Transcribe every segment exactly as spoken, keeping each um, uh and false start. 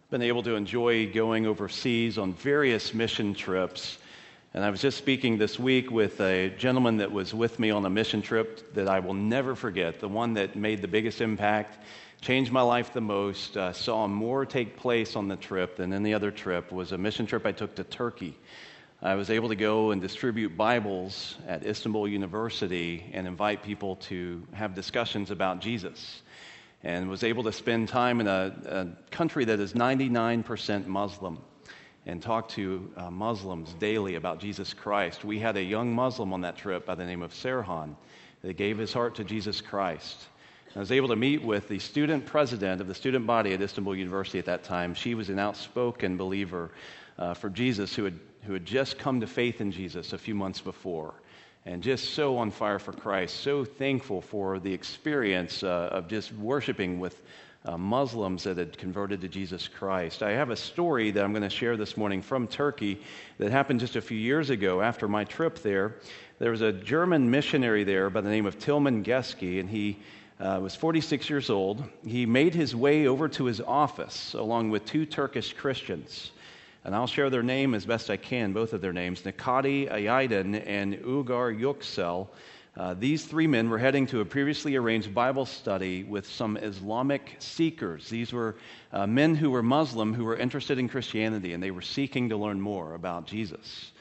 been able to enjoy going overseas on various mission trips. And I was just speaking this week with a gentleman that was with me on a mission trip that I will never forget, the one that made the biggest impact, changed my life the most, uh, saw more take place on the trip than any other trip, was a mission trip I took to Turkey. I was able to go and distribute Bibles at Istanbul University and invite people to have discussions about Jesus, and was able to spend time in a, a country that is ninety-nine percent Muslim and talk to uh, Muslims daily about Jesus Christ. We had a young Muslim on that trip by the name of Serhan that gave his heart to Jesus Christ. I was able to meet with the student president of the student body at Istanbul University at that time. She was an outspoken believer uh, for Jesus who had, who had just come to faith in Jesus a few months before, and just so on fire for Christ, so thankful for the experience uh, of just worshiping with uh, Muslims that had converted to Jesus Christ. I have a story that I'm going to share this morning from Turkey that happened just a few years ago after my trip there. There was a German missionary there by the name of Tilman Geske, and he uh, was forty-six years old. He made his way over to his office along with two Turkish Christians. And I'll share their name as best I can, both of their names, Nikadi Aydin and Ugar Yüksel. Uh, these three men were heading to a previously arranged Bible study with some Islamic seekers. These were uh, men who were Muslim who were interested in Christianity, and they were seeking to learn more about Jesus.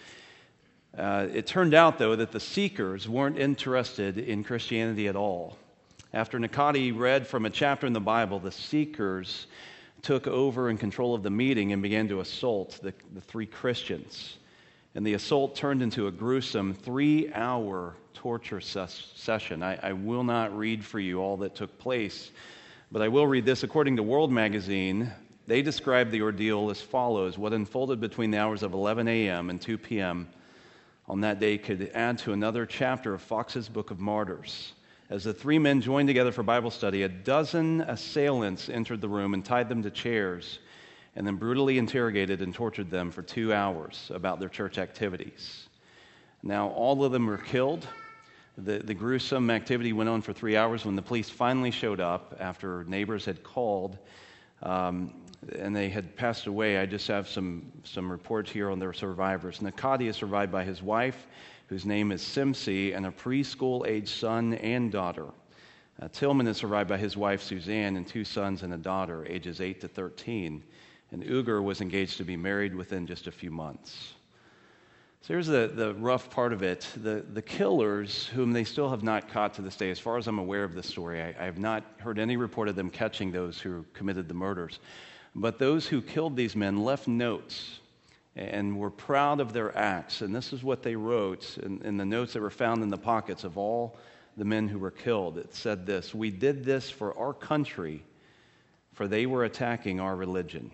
Uh, it turned out, though, that the seekers weren't interested in Christianity at all. After Nikadi read from a chapter in the Bible, the seekers took over in control of the meeting and began to assault the, the three Christians. And the assault turned into a gruesome three-hour torture ses- session. I, I will not read for you all that took place, but I will read this. According to World Magazine, they described the ordeal as follows. What unfolded between the hours of eleven a.m. and two p.m. on that day could add to another chapter of Fox's Book of Martyrs. As the three men joined together for Bible study, a dozen assailants entered the room and tied them to chairs and then brutally interrogated and tortured them for two hours about their church activities. Now, all of them were killed. The, the gruesome activity went on for three hours when the police finally showed up after neighbors had called um, and they had passed away. I just have some, some reports here on their survivors. Nikadi is survived by his wife, whose name is Simsi, and a preschool-aged son and daughter. Uh, Tilman is survived by his wife, Suzanne, and two sons and a daughter, ages eight to thirteen. And Ugar was engaged to be married within just a few months. So here's the, the rough part of it. The, the killers, whom they still have not caught to this day, as far as I'm aware of this story, I, I have not heard any report of them catching those who committed the murders. But those who killed these men left notes and were proud of their acts. And this is what they wrote in, in the notes that were found in the pockets of all the men who were killed. It said this: "We did this for our country, for they were attacking our religion."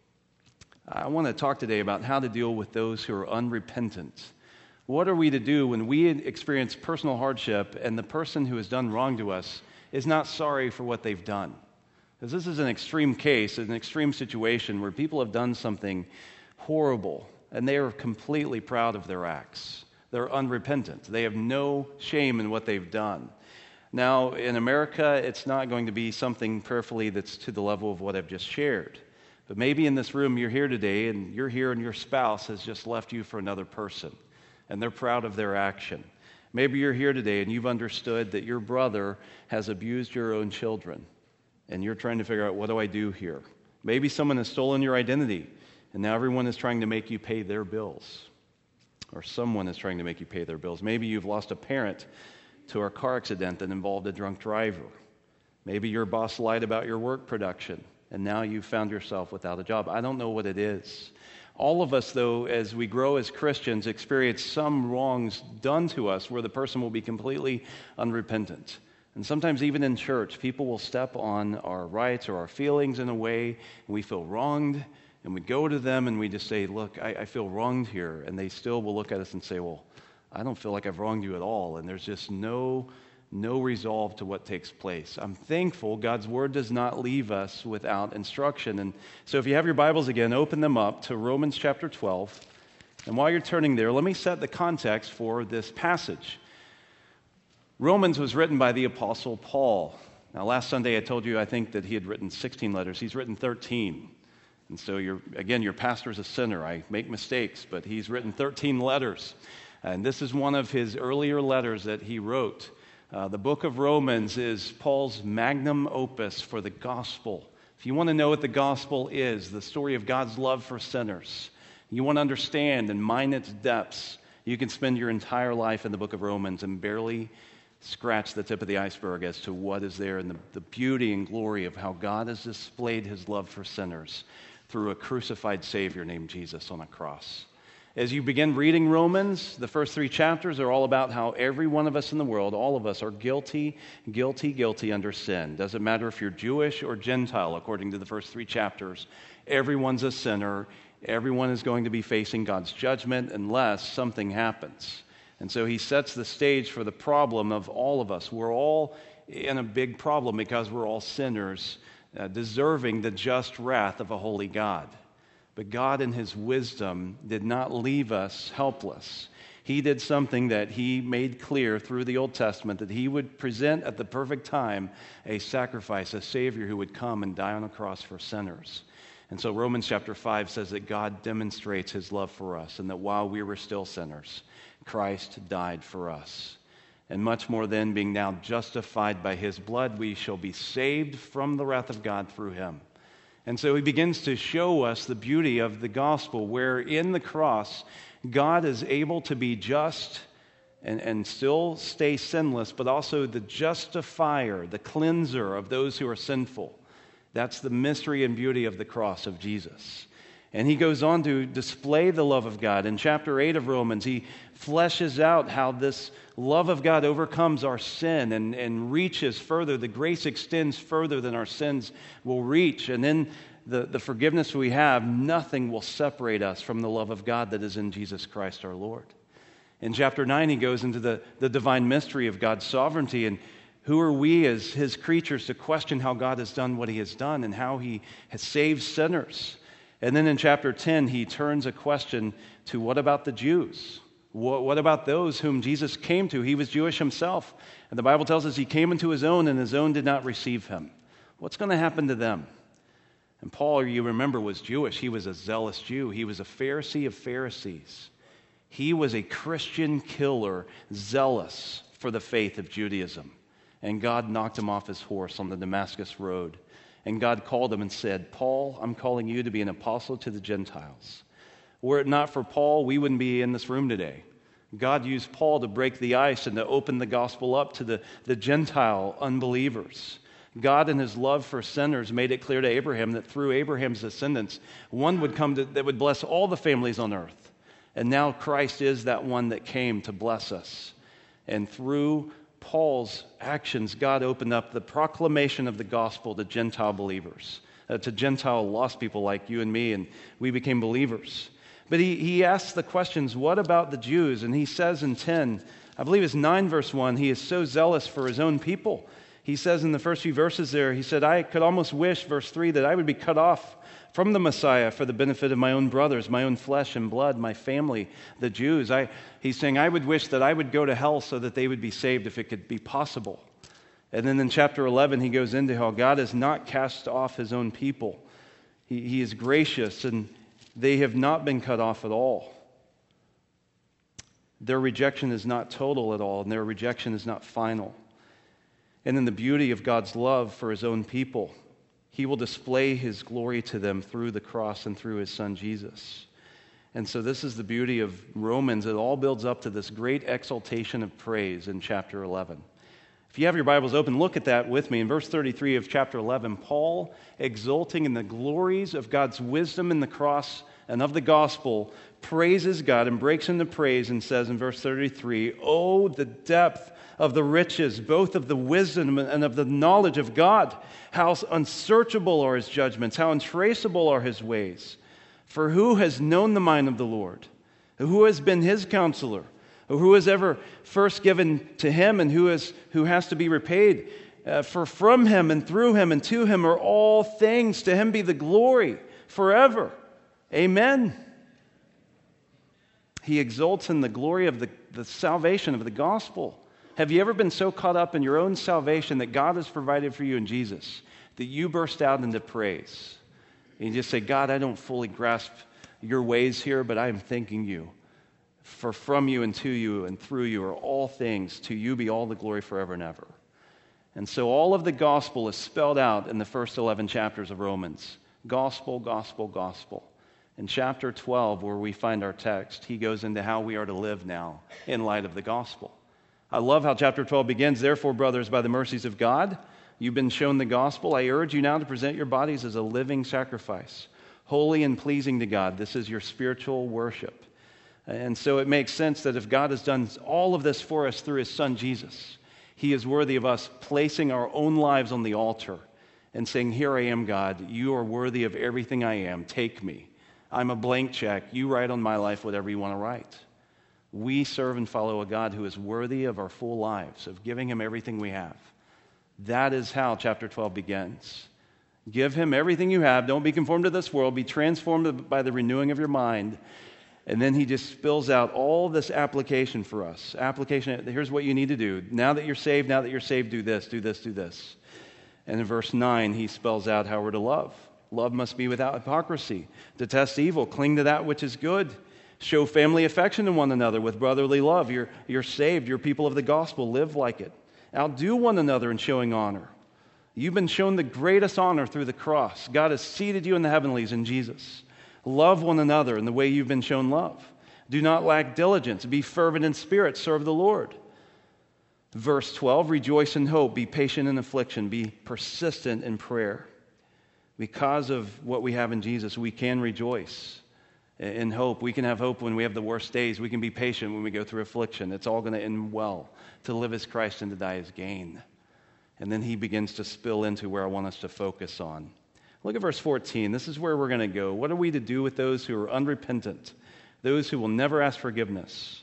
I want to talk today about how to deal with those who are unrepentant. What are we to do when we experience personal hardship and the person who has done wrong to us is not sorry for what they've done? Because this is an extreme case, an extreme situation where people have done something horrible, and they are completely proud of their acts. They're unrepentant. They have no shame in what they've done. Now, in America, it's not going to be something prayerfully that's to the level of what I've just shared. But maybe in this room you're here today, and you're here and your spouse has just left you for another person, and they're proud of their action. Maybe you're here today and you've understood that your brother has abused your own children, and you're trying to figure out, what do I do here? Maybe someone has stolen your identity, and now everyone is trying to make you pay their bills. Or someone is trying to make you pay their bills. Maybe you've lost a parent to a car accident that involved a drunk driver. Maybe your boss lied about your work production, and now you've found yourself without a job. I don't know what it is. All of us, though, as we grow as Christians, experience some wrongs done to us where the person will be completely unrepentant. And sometimes even in church, people will step on our rights or our feelings in a way, and we feel wronged, and we go to them and we just say, look, I, I feel wronged here. And they still will look at us and say, well, I don't feel like I've wronged you at all. And there's just no, no resolve to what takes place. I'm thankful God's Word does not leave us without instruction. And so if you have your Bibles again, open them up to Romans chapter twelve. And while you're turning there, let me set the context for this passage. Romans was written by the Apostle Paul. Now, last Sunday I told you I think that he had written sixteen letters. He's written thirteen. And so, you're, again, your pastor's a sinner. I make mistakes, but he's written thirteen letters. And this is one of his earlier letters that he wrote. Uh, the book of Romans is Paul's magnum opus for the gospel. If you want to know what the gospel is, the story of God's love for sinners, you want to understand and mine its depths, you can spend your entire life in the book of Romans and barely scratch the tip of the iceberg as to what is there and the, the beauty and glory of how God has displayed his love for sinners through a crucified Savior named Jesus on a cross. As you begin reading Romans, the first three chapters are all about how every one of us in the world, all of us, are guilty, guilty, guilty under sin. Doesn't matter if you're Jewish or Gentile, according to the first three chapters. Everyone's a sinner. Everyone is going to be facing God's judgment unless something happens. And so he sets the stage for the problem of all of us. We're all in a big problem because we're all sinners, uh, deserving the just wrath of a holy God. But God in his wisdom did not leave us helpless. He did something that he made clear through the Old Testament, that he would present at the perfect time a sacrifice, a Savior who would come and die on a cross for sinners. And so Romans chapter five says that God demonstrates his love for us, and that while we were still sinners, Christ died for us. And much more than being now justified by his blood, we shall be saved from the wrath of God through him. And so he begins to show us the beauty of the gospel, where in the cross, God is able to be just and, and still stay sinless, but also the justifier, the cleanser of those who are sinful. That's the mystery and beauty of the cross of Jesus. And he goes on to display the love of God. In chapter eight of Romans, he fleshes out how this love of God overcomes our sin and, and reaches further. The grace extends further than our sins will reach. And in the, the forgiveness we have, nothing will separate us from the love of God that is in Jesus Christ our Lord. In chapter nine, he goes into the, the divine mystery of God's sovereignty, and who are we as his creatures to question how God has done what he has done and how he has saved sinners. And then in chapter ten, he turns a question to what about the Jews? What, what about those whom Jesus came to? He was Jewish himself. And the Bible tells us he came into his own, and his own did not receive him. What's going to happen to them? And Paul, you remember, was Jewish. He was a zealous Jew. He was a Pharisee of Pharisees. He was a Christian killer, zealous for the faith of Judaism. And God knocked him off his horse on the Damascus road. And God called him and said, Paul, I'm calling you to be an apostle to the Gentiles. Were it not for Paul, we wouldn't be in this room today. God used Paul to break the ice and to open the gospel up to the, the Gentile unbelievers. God, in his love for sinners, made it clear to Abraham that through Abraham's descendants, one would come to, that would bless all the families on earth. And now Christ is that one that came to bless us. And through Paul's actions, God opened up the proclamation of the gospel to Gentile believers, uh, to Gentile lost people like you and me, and we became believers. But he, he asks the questions, what about the Jews? And he says in ten, I believe it's nine verse one, he is so zealous for his own people. He says in the first few verses there, he said, I could almost wish, verse three, that I would be cut off from the Messiah for the benefit of my own brothers, my own flesh and blood, my family, the Jews. I, he's saying, I would wish that I would go to hell so that they would be saved if it could be possible. And then in chapter eleven, he goes into how God has not cast off his own people. He, he is gracious, and they have not been cut off at all. Their rejection is not total at all, and their rejection is not final. And in the beauty of God's love for his own people, he will display his glory to them through the cross and through his son Jesus. And so this is the beauty of Romans. It all builds up to this great exaltation of praise in chapter eleven. If you have your Bibles open, look at that with me. In verse thirty-three of chapter eleven, Paul, exulting in the glories of God's wisdom in the cross and of the gospel, praises God and breaks into praise and says in verse thirty-three, "Oh, the depth of the riches, both of the wisdom and of the knowledge of God. How unsearchable are his judgments, how untraceable are his ways. For who has known the mind of the Lord? Who has been his counselor? Who has ever first given to him, and who, is, who has to be repaid? Uh, for from him and through him and to him are all things. To him be the glory forever. Amen." He exults in the glory of the, the salvation of the gospel. Have you ever been so caught up in your own salvation that God has provided for you in Jesus that you burst out into praise? And you just say, God, I don't fully grasp your ways here, but I am thanking you. For from you and to you and through you are all things. To you be all the glory forever and ever. And so all of the gospel is spelled out in the first eleven chapters of Romans. Gospel, gospel, gospel. In chapter twelve, where we find our text, he goes into how we are to live now in light of the gospel. I love how chapter twelve begins. Therefore, brothers, by the mercies of God, you've been shown the gospel. I urge you now to present your bodies as a living sacrifice, holy and pleasing to God. This is your spiritual worship. And so it makes sense that if God has done all of this for us through his son Jesus, he is worthy of us placing our own lives on the altar and saying, here I am, God. You are worthy of everything I am. Take me. I'm a blank check. You write on my life whatever you want to write. We serve and follow a God who is worthy of our full lives, of giving him everything we have. That is how chapter twelve begins. Give him everything you have. Don't be conformed to this world. Be transformed by the renewing of your mind. And then he just spills out all this application for us. Application, here's what you need to do. Now that you're saved, now that you're saved, do this, do this, do this. And in verse nine, he spells out how we're to love. Love must be without hypocrisy. Detest evil. Cling to that which is good. Show family affection to one another with brotherly love. You're, you're saved. You're people of the gospel. Live like it. Outdo one another in showing honor. You've been shown the greatest honor through the cross. God has seated you in the heavenlies in Jesus. Love one another in the way you've been shown love. Do not lack diligence. Be fervent in spirit. Serve the Lord. Verse twelve, rejoice in hope. Be patient in affliction. Be persistent in prayer. Because of what we have in Jesus, we can rejoice in hope. We can have hope when we have the worst days. We can be patient when we go through affliction. It's all going to end well. To live as Christ and to die as gain. And then he begins to spill into where I want us to focus on. Look at verse fourteen. This is where we're going to go. What are we to do with those who are unrepentant? Those who will never ask forgiveness?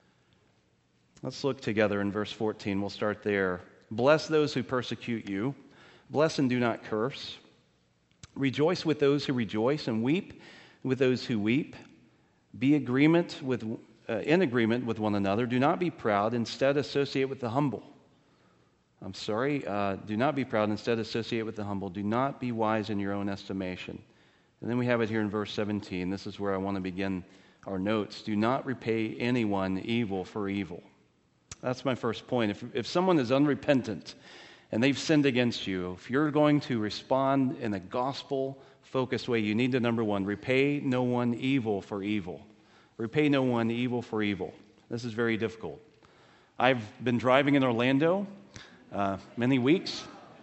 Let's look together in verse fourteen. We'll start there. Bless those who persecute you. Bless and do not curse. Rejoice with those who rejoice and weep with those who weep. Be agreement with, uh, in agreement with one another. Do not be proud. Instead, associate with the humble. I'm sorry. Uh, do not be proud. Instead, associate with the humble. Do not be wise in your own estimation. And then we have it here in verse seventeen. This is where I want to begin our notes. Do not repay anyone evil for evil. That's my first point. If, if someone is unrepentant and they've sinned against you, if you're going to respond in a gospel-focused way, you need to, number one, repay no one evil for evil. Repay no one evil for evil. This is very difficult. I've been driving in Orlando uh, many weeks,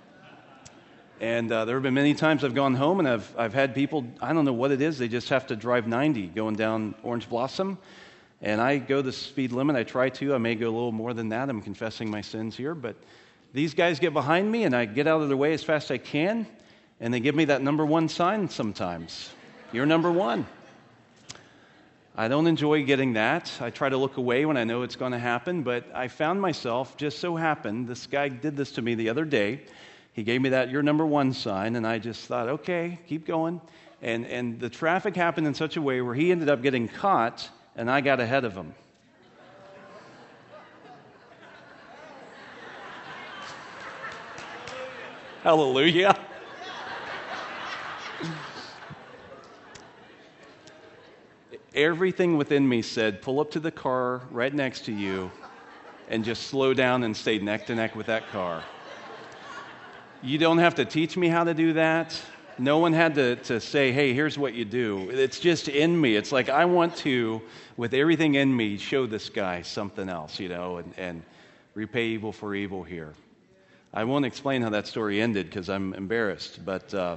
and uh, there have been many times I've gone home and I've, I've had people, I don't know what it is, they just have to drive ninety going down Orange Blossom, and I go the speed limit. I try to. I may go a little more than that. I'm confessing my sins here, but these guys get behind me, and I get out of their way as fast as I can, and they give me that number one sign sometimes. You're number one. I don't enjoy getting that. I try to look away when I know it's going to happen, but I found myself, just so happened, this guy did this to me the other day. He gave me that "you're number one" sign, and I just thought, okay, keep going. And, and the traffic happened in such a way where he ended up getting caught, and I got ahead of him. Hallelujah. Everything within me said, pull up to the car right next to you and just slow down and stay neck to neck with that car. You don't have to teach me how to do that. No one had to, to say, hey, here's what you do. It's just in me. It's like I want to, with everything in me, show this guy something else, you know, and, and repay evil for evil here. I won't explain how that story ended because I'm embarrassed, but uh,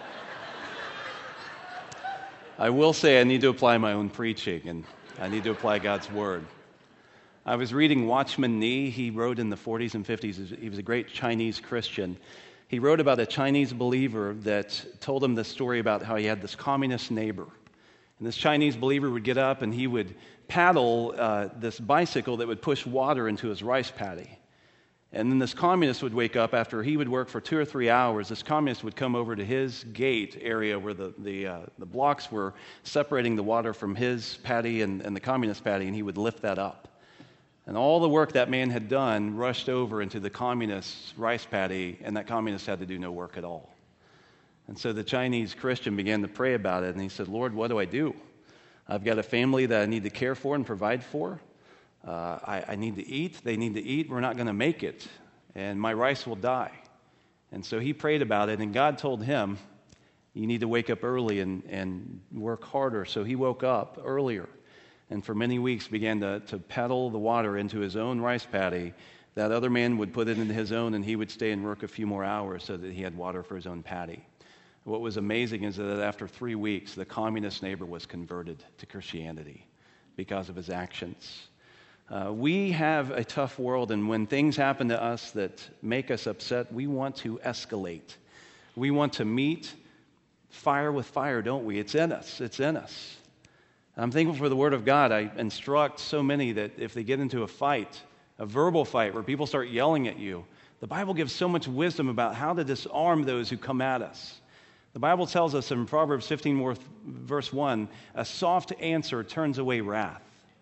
I will say I need to apply my own preaching, and I need to apply God's word. I was reading Watchman Nee. He wrote in the forties and fifties. He was a great Chinese Christian. He wrote about a Chinese believer that told him this story about how he had this communist neighbor. And this Chinese believer would get up and he would paddle uh, this bicycle that would push water into his rice paddy. And then this communist would wake up after he would work for two or three hours. This communist would come over to his gate area where the the, uh, the blocks were separating the water from his paddy and, and the communist paddy, and he would lift that up. And all the work that man had done rushed over into the communist's rice paddy, and that communist had to do no work at all. And so the Chinese Christian began to pray about it, and he said, Lord, what do I do? I've got a family that I need to care for and provide for. Uh, I, I need to eat. They need to eat. We're not going to make it. And my rice will die. And so he prayed about it, and God told him, you need to wake up early and, and work harder. So he woke up earlier and for many weeks began to, to paddle the water into his own rice paddy. That other man would put it into his own, and he would stay and work a few more hours so that he had water for his own paddy. What was amazing is that after three weeks, the communist neighbor was converted to Christianity because of his actions. Uh, we have a tough world, and when things happen to us that make us upset, we want to escalate. We want to meet fire with fire, don't we? It's in us. It's in us. I'm thankful for the Word of God. I instruct so many that if they get into a fight, a verbal fight where people start yelling at you, the Bible gives so much wisdom about how to disarm those who come at us. The Bible tells us in Proverbs fifteen, verse one, a soft answer turns away wrath.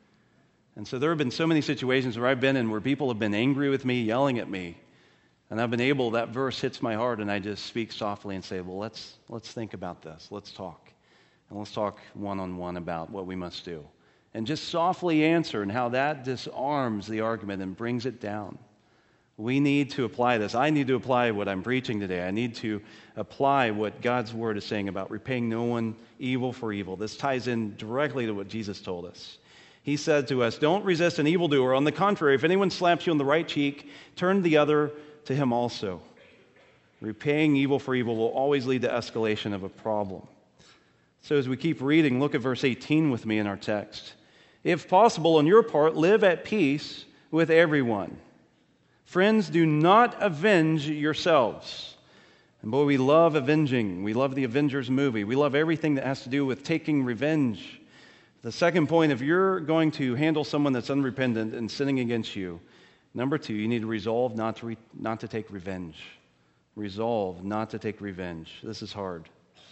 And so there have been so many situations where I've been in where people have been angry with me, yelling at me, and I've been able, that verse hits my heart, and I just speak softly and say, well, let's let's think about this. Let's talk. And let's talk one-on-one about what we must do. And just softly answer, and how that disarms the argument and brings it down. We need to apply this. I need to apply what I'm preaching today. I need to apply what God's Word is saying about repaying no one evil for evil. This ties in directly to what Jesus told us. He said to us, don't resist an evildoer. On the contrary, if anyone slaps you on the right cheek, turn the other to him also. Repaying evil for evil will always lead to escalation of a problem. So as we keep reading, look at verse eighteen with me in our text. If possible, on your part, live at peace with everyone. Friends, do not avenge yourselves. And boy, we love avenging. We love the Avengers movie. We love everything that has to do with taking revenge. The second point, if you're going to handle someone that's unrepentant and sinning against you, number two, you need to resolve not to, re- not to take revenge. Resolve not to take revenge. This is hard.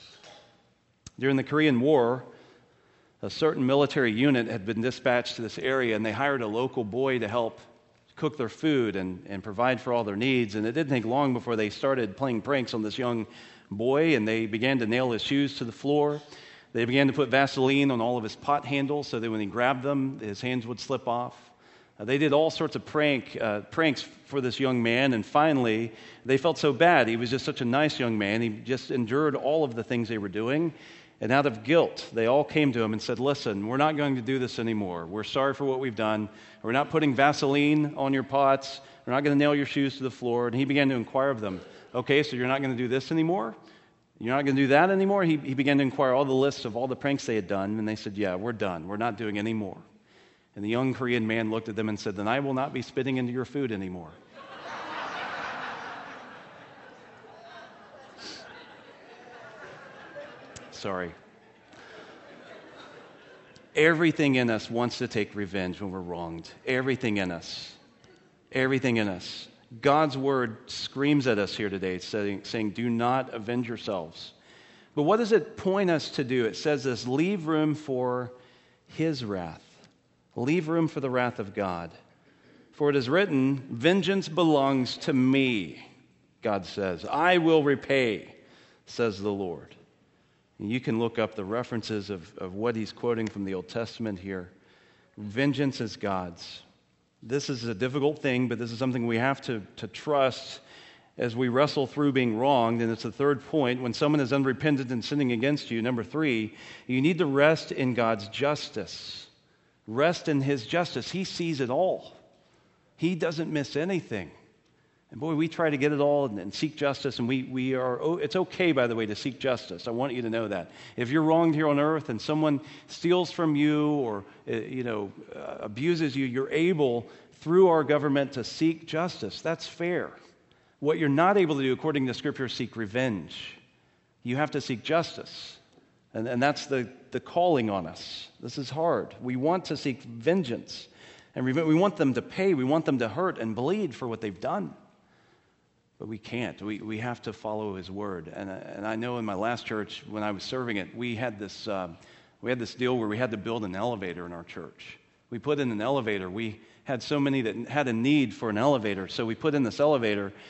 During the Korean War, a certain military unit had been dispatched to this area, and they hired a local boy to help cook their food and, and provide for all their needs. And it didn't take long before they started playing pranks on this young boy, and they began to nail his shoes to the floor. They began to put Vaseline on all of his pot handles so that when he grabbed them, his hands would slip off. Uh, they did all sorts of prank uh, pranks for this young man, and finally, they felt so bad. He was just such a nice young man. He just endured all of the things they were doing. And out of guilt, they all came to him and said, listen, we're not going to do this anymore. We're sorry for what we've done. We're not putting Vaseline on your pots. We're not going to nail your shoes to the floor. And he began to inquire of them, okay, so you're not going to do this anymore? You're not going to do that anymore? He, he began to inquire all the lists of all the pranks they had done, and they said, yeah, we're done. We're not doing any more. And the young Korean man looked at them and said, then I will not be spitting into your food anymore. Sorry. Everything in us wants to take revenge when we're wronged. Everything in us. Everything in us. God's Word screams at us here today, saying, saying, do not avenge yourselves. But what does it point us to do? It says this, leave room for His wrath. Leave room for the wrath of God. For it is written, vengeance belongs to me, God says. I will repay, says the Lord. You can look up the references of, of what he's quoting from the Old Testament here. Vengeance is God's. This is a difficult thing, but this is something we have to, to trust as we wrestle through being wronged. And it's the third point. When someone is unrepentant and sinning against you, number three, you need to rest in God's justice. Rest in His justice. He sees it all. He doesn't miss anything. And boy, we try to get it all and, and seek justice, and we, we are, oh, it's okay, by the way, to seek justice. I want you to know that. If you're wronged here on earth and someone steals from you or, uh, you know, uh, abuses you, you're able, through our government, to seek justice. That's fair. What you're not able to do, according to Scripture, is seek revenge. You have to seek justice. And, and that's the, the calling on us. This is hard. We want to seek vengeance. And we want them to pay. We want them to hurt and bleed for what they've done. But we can't. We we have to follow His Word. And and I know in my last church, when I was serving it, we had this um, we had this deal where we had to build an elevator in our church. We put in an elevator. We had so many that had a need for an elevator, so we put in this elevator.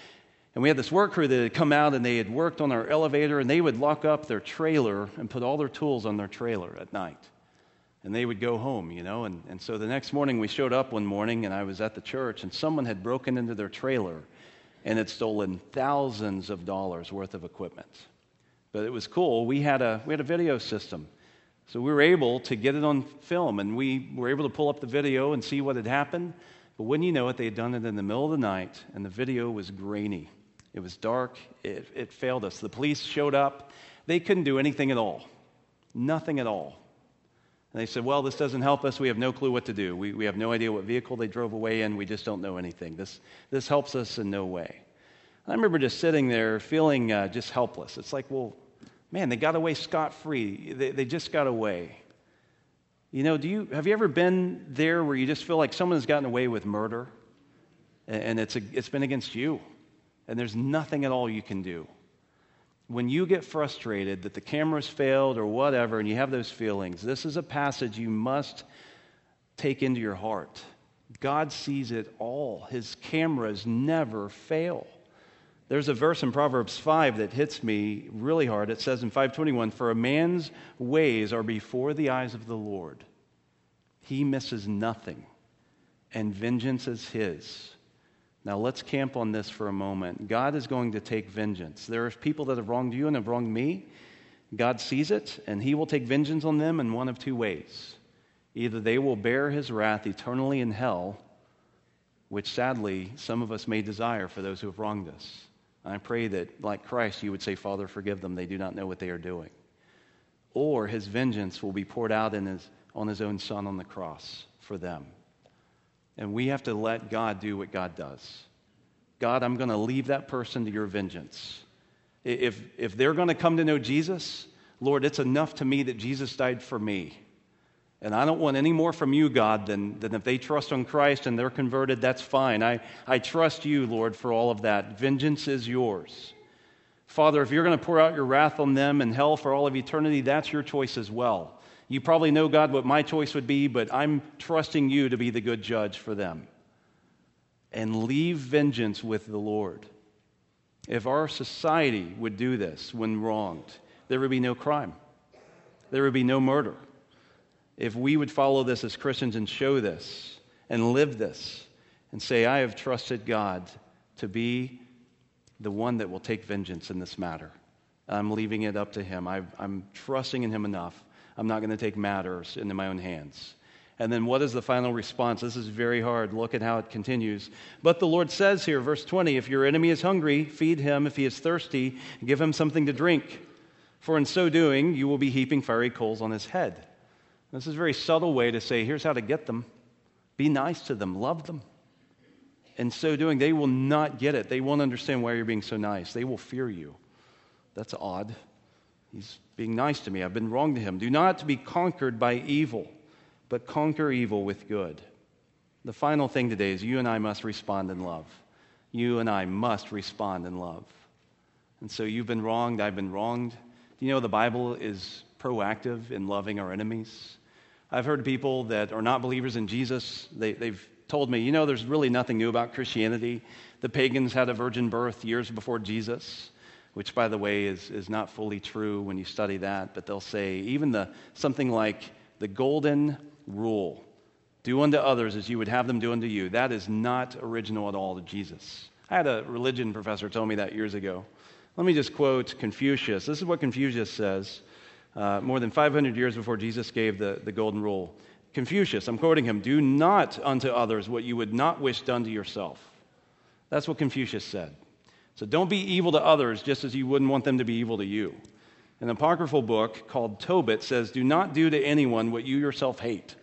And we had this work crew that had come out and they had worked on our elevator, and they would lock up their trailer and put all their tools on their trailer at night. And they would go home, you know. And, and so the next morning we showed up one morning, and I was at the church, and someone had broken into their trailer and had stolen thousands of dollars worth of equipment. But it was cool. We had a we had a video system. So we were able to get it on film, and we were able to pull up the video and see what had happened. But wouldn't you know it, they had done it in the middle of the night, and the video was grainy. It was dark. It, it failed us. The police showed up. They couldn't do anything at all. Nothing at all. And they said, well, this doesn't help us. We have no clue what to do. We, we have no idea what vehicle they drove away in. We just don't know anything. This, this helps us in no way. I remember just sitting there feeling uh, just helpless. It's like, well, man, they got away scot-free. They, they just got away. You know, do you have you ever been there where you just feel like someone has gotten away with murder, and, and it's a, it's been against you? And there's nothing at all you can do. When you get frustrated that the camera's failed or whatever, and you have those feelings, this is a passage you must take into your heart. God sees it all. His cameras never fail. There's a verse in Proverbs five that hits me really hard. It says in five twenty-one, "For a man's ways are before the eyes of the Lord. He misses nothing, and vengeance is his." Now let's camp on this for a moment. God is going to take vengeance. There are people that have wronged you and have wronged me. God sees it, and he will take vengeance on them in one of two ways. Either they will bear his wrath eternally in hell, which sadly some of us may desire for those who have wronged us. I pray that, like Christ, you would say, Father, forgive them. They do not know what they are doing. Or his vengeance will be poured out in his, on his own Son on the cross for them. And we have to let God do what God does. God, I'm going to leave that person to your vengeance. If, if they're going to come to know Jesus, Lord, it's enough to me that Jesus died for me. And I don't want any more from you, God, than, than if they trust on Christ and they're converted, that's fine. I, I trust you, Lord, for all of that. Vengeance is yours. Father, if you're going to pour out your wrath on them in hell for all of eternity, that's your choice as well. You probably know, God, what my choice would be, but I'm trusting you to be the good judge for them. And leave vengeance with the Lord. If our society would do this when wronged, there would be no crime. There would be no murder. If we would follow this as Christians and show this and live this and say, I have trusted God to be the one that will take vengeance in this matter. I'm leaving it up to him. I, I'm trusting in him enough. I'm not going to take matters into my own hands. And then what is the final response? This is very hard. Look at how it continues. But the Lord says here, verse twenty, if your enemy is hungry, feed him. If he is thirsty, give him something to drink. For in so doing, you will be heaping fiery coals on his head. This is a very subtle way to say, here's how to get them. Be nice to them. Love them. In so doing, they will not get it. They won't understand why you're being so nice. They will fear you. That's odd. He's being nice to me. I've been wrong to him. Do not be conquered by evil, but conquer evil with good. The final thing today is you and I must respond in love. You and I must respond in love. And so you've been wronged. I've been wronged. Do you know the Bible is proactive in loving our enemies? I've heard people that are not believers in Jesus. They, they've told me, you know, there's really nothing new about Christianity. The pagans had a virgin birth years before Jesus, which, by the way, is, is not fully true when you study that. But they'll say even the something like the golden rule, do unto others as you would have them do unto you, that is not original at all to Jesus. I had a religion professor tell me that years ago. Let me just quote Confucius. This is what Confucius says uh, more than five hundred years before Jesus gave the, the golden rule. Confucius, I'm quoting him, do not unto others what you would not wish done to yourself. That's what Confucius said. So don't be evil to others just as you wouldn't want them to be evil to you. An apocryphal book called Tobit says, do not do to anyone what you yourself hate.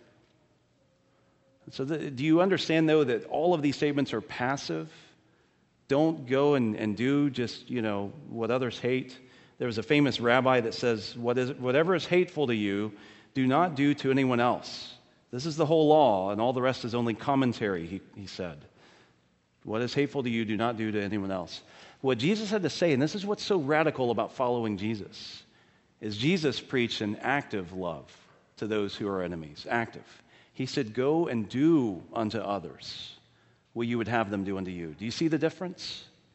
So the, do you understand, though, that all of these statements are passive? Don't go and, and do just, you know, what others hate. There was a famous rabbi that says, what is, whatever is hateful to you, do not do to anyone else. This is the whole law, and all the rest is only commentary, he, he said. What is hateful to you, do not do to anyone else. What Jesus had to say, and this is what's so radical about following Jesus, is Jesus preached an active love to those who are enemies, active. He said, go and do unto others what you would have them do unto you. Do you see the difference?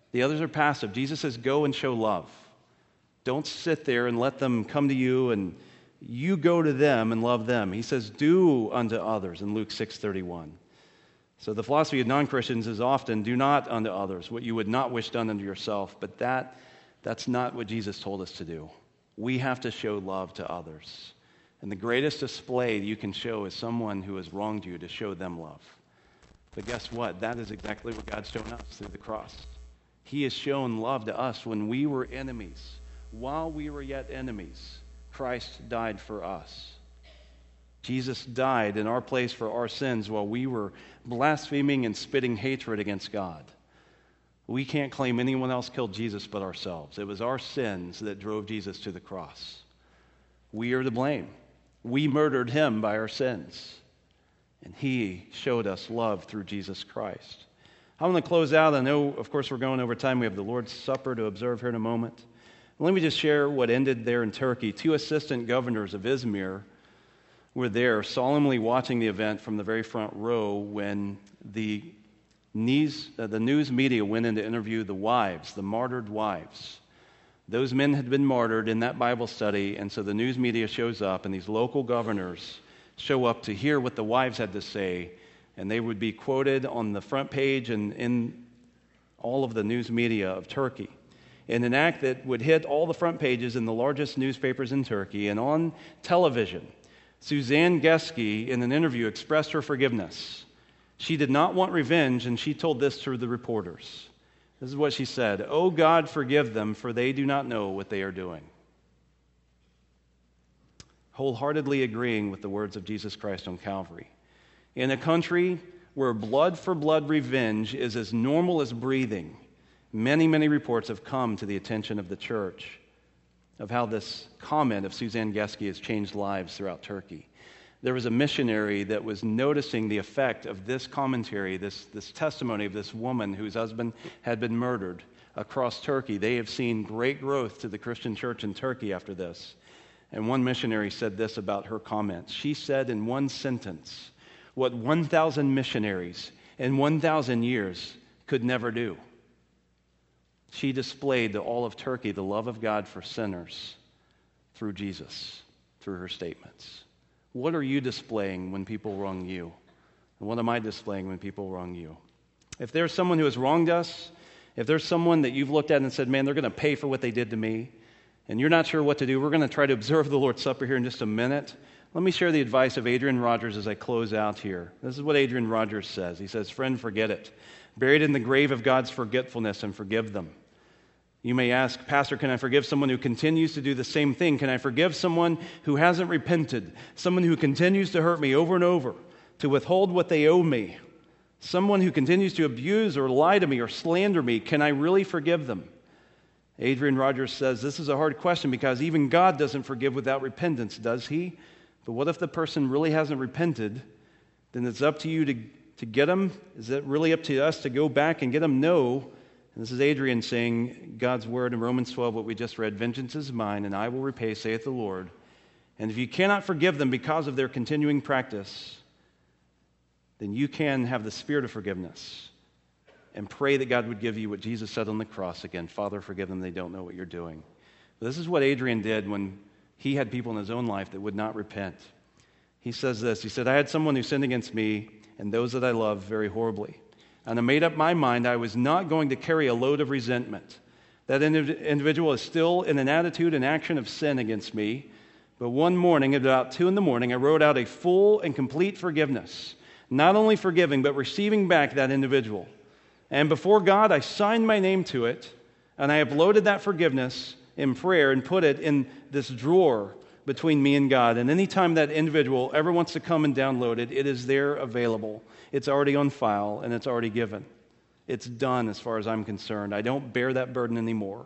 The others are passive. Jesus says, go and show love. Don't sit there and let them come to you and you go to them and love them. He says, do unto others in Luke six thirty-one. So the philosophy of non-Christians is often, do not unto others what you would not wish done unto yourself. But that, that's not what Jesus told us to do. We have to show love to others. And the greatest display you can show is someone who has wronged you, to show them love. But guess what? That is exactly what God's shown us through the cross. He has shown love to us when we were enemies. While we were yet enemies, Christ died for us. Jesus died in our place for our sins while we were blaspheming and spitting hatred against God. We can't claim anyone else killed Jesus but ourselves. It was our sins that drove Jesus to the cross. We are to blame. We murdered him by our sins. And he showed us love through Jesus Christ. I want to close out. I know, of course, we're going over time. We have the Lord's Supper to observe here in a moment. Let me just share what ended there in Turkey. Two assistant governors of Izmir were there solemnly watching the event from the very front row when the news, uh, the news media went in to interview the wives, the martyred wives. Those men had been martyred in that Bible study, and so the news media shows up, and these local governors show up to hear what the wives had to say, and they would be quoted on the front page and in all of the news media of Turkey, in an act that would hit all the front pages in the largest newspapers in Turkey. And on television, Suzanne Geske, in an interview, expressed her forgiveness. She did not want revenge, and she told this to the reporters. This is what she said: "Oh God, forgive them, for they do not know what they are doing." Wholeheartedly agreeing with the words of Jesus Christ on Calvary. In a country where blood-for-blood revenge is as normal as breathing, many, many reports have come to the attention of the church of how this comment of Suzanne Geske has changed lives throughout Turkey. There was a missionary that was noticing the effect of this commentary, this, this testimony of this woman whose husband had been murdered across Turkey. They have seen great growth to the Christian church in Turkey after this. And one missionary said this about her comments. She said in one sentence what one thousand missionaries in one thousand years could never do. She displayed to all of Turkey the love of God for sinners through Jesus, through her statements. What are you displaying when people wrong you? And what am I displaying when people wrong you? If there's someone who has wronged us, if there's someone that you've looked at and said, man, they're going to pay for what they did to me, and you're not sure what to do, we're going to try to observe the Lord's Supper here in just a minute. Let me share the advice of Adrian Rogers as I close out here. This is what Adrian Rogers says. He says, friend, forget it. Buried in the grave of God's forgetfulness and forgive them. You may ask, Pastor, can I forgive someone who continues to do the same thing? Can I forgive someone who hasn't repented? Someone who continues to hurt me over and over, to withhold what they owe me? Someone who continues to abuse or lie to me or slander me? Can I really forgive them? Adrian Rogers says this is a hard question because even God doesn't forgive without repentance, does he? But what if the person really hasn't repented? Then it's up to you to, to get them. Is it really up to us to go back and get them? No. And this is Adrian saying God's word in Romans twelve, what we just read, vengeance is mine and I will repay, saith the Lord. And if you cannot forgive them because of their continuing practice, then you can have the spirit of forgiveness and pray that God would give you what Jesus said on the cross again. Father, forgive them, they don't know what you're doing. But this is what Adrian did when he had people in his own life that would not repent. He says this, he said, I had someone who sinned against me and those that I love very horribly. And I made up my mind I was not going to carry a load of resentment. That indiv- individual is still in an attitude and action of sin against me. But one morning, at about two in the morning, I wrote out a full and complete forgiveness. Not only forgiving, but receiving back that individual. And before God, I signed my name to it, and I uploaded that forgiveness in prayer and put it in this drawer between me and God. And anytime that individual ever wants to come and download it, it is there available. It's already on file, and it's already given. It's done as far as I'm concerned. I don't bear that burden anymore.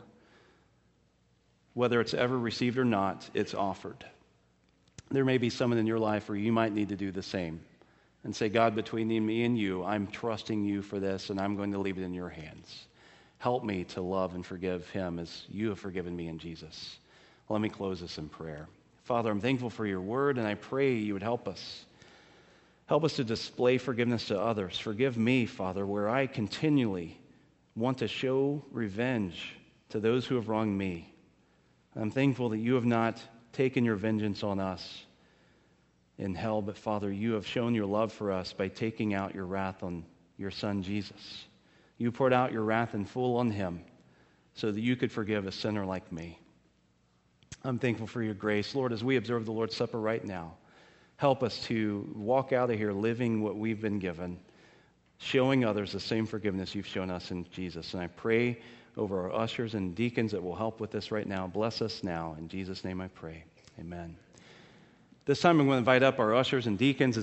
Whether it's ever received or not, it's offered. There may be someone in your life where you might need to do the same and say, God, between me and you, I'm trusting you for this, and I'm going to leave it in your hands. Help me to love and forgive him as you have forgiven me in Jesus. Let me close this in prayer. Father, I'm thankful for your word, and I pray you would help us. Help us to display forgiveness to others. Forgive me, Father, where I continually want to show revenge to those who have wronged me. I'm thankful that you have not taken your vengeance on us in hell, but Father, you have shown your love for us by taking out your wrath on your Son, Jesus. You poured out your wrath in full on him so that you could forgive a sinner like me. I'm thankful for your grace. Lord, as we observe the Lord's Supper right now, help us to walk out of here living what we've been given, showing others the same forgiveness you've shown us in Jesus. And I pray over our ushers and deacons that will help with this right now. Bless us now. In Jesus' name I pray. Amen. This time I'm going to invite up our ushers and deacons.